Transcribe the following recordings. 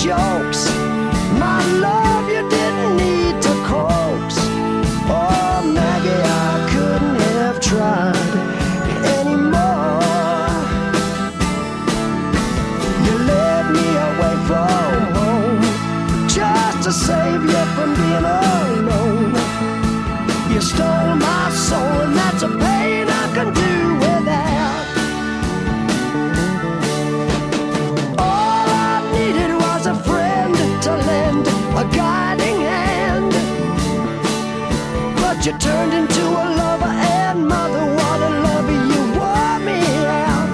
jokes. My love, you didn't need to coax. Oh, Maggie, I couldn't have tried anymore. You led me away from home just to save you from being alone. You stole my soul, and that's a pain I can do without. All I needed was a friend to lend a guiding hand, but you turned into a lover and mother. What a lover, you wore me out.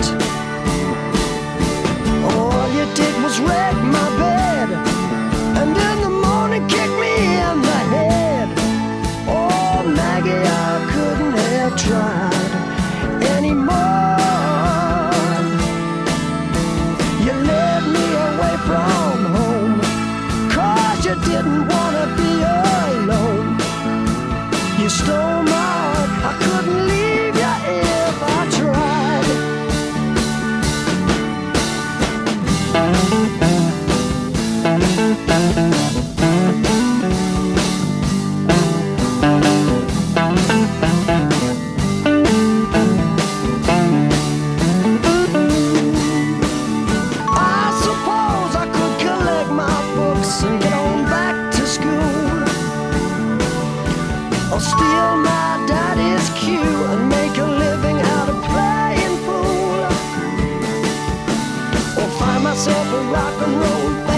All you did was wreck my bed, and in the morning kick me in the head. Oh, Maggie, I couldn't have tried anymore. You led me away from home 'cause you didn't want to be alone. You stole my heart, I couldn't leave you if I tried. I suppose I could collect my books and get on back to school, or steal my daddy's cue and make a living out of playing fool, or find myself a rock and roll band